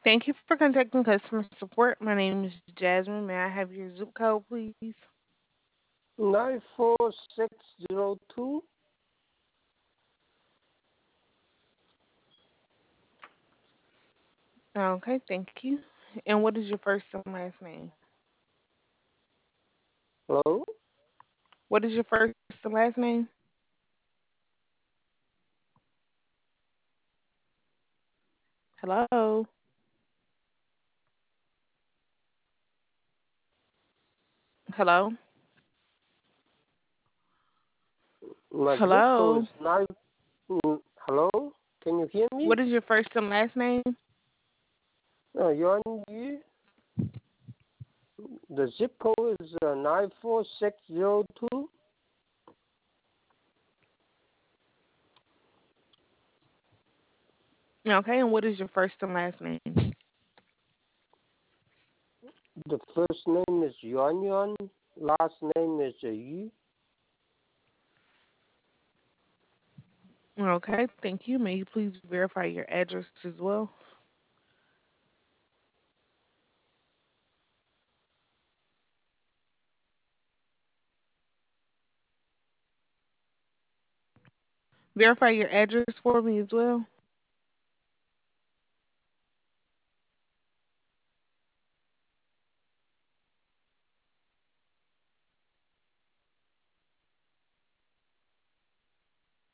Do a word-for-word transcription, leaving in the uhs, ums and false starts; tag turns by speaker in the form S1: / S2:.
S1: Thank you for contacting customer support. My name is Jasmine. May I have your zip code, please?
S2: Nine four six zero two.
S1: Okay, thank you. And what is your first and last name?
S2: Hello?
S1: What is your first and last name? Hello? Hello?
S2: My zip code
S1: Hello?
S2: is nine. mm, Hello? Can you hear me?
S1: What is your first and last name?
S2: Uh, Yuan Yu. The zip code is uh, nine four six zero two.
S1: Okay, and what is your first and last name?
S2: The first name is Yuan Yuan. Last name is uh, Yu.
S1: Okay, thank you. May you please verify your address as well? Verify your address for me as well?